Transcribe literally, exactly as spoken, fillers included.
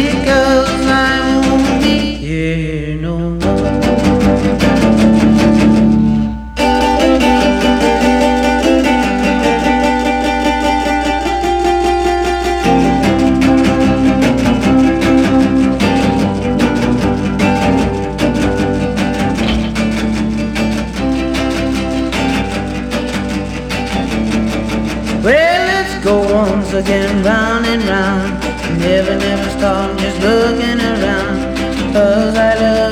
'cause I won't be here no more. Well, let's go once again, round and round. Never, never stop, just looking around. 'Cause I love